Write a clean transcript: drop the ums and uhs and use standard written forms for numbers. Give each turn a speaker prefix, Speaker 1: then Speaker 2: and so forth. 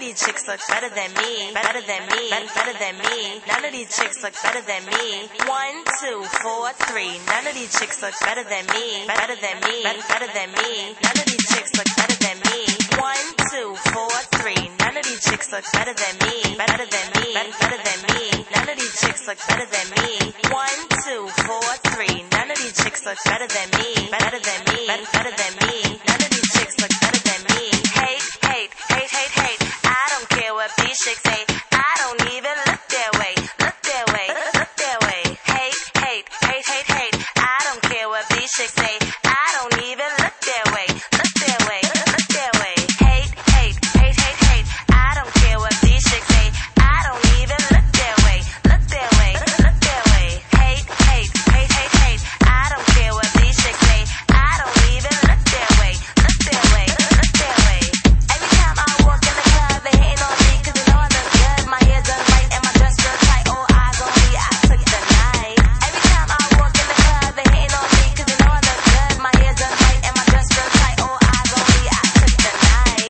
Speaker 1: these chicks look better than me. Better than me. Better than me. None of these chicks look better than me. 1, 2, 4, 3. None of these chicks look better than me. Better than me. Better than me. None of these chicks look better than me. 1, 2, 4, 3. None of these chicks look better than me. Better than me. Better than me. None of these chicks look better than me. 1, 2, 4, 3. None of these chicks look better than me. Better than me. Better than me. None of these chicks look better than me. Hate, hate, hate, hate, hate. I don't care what these chicks say. I don't even look their way. Look their way. Look their way. Hate, hate, hate, hate, hate. I don't care what these chicks say.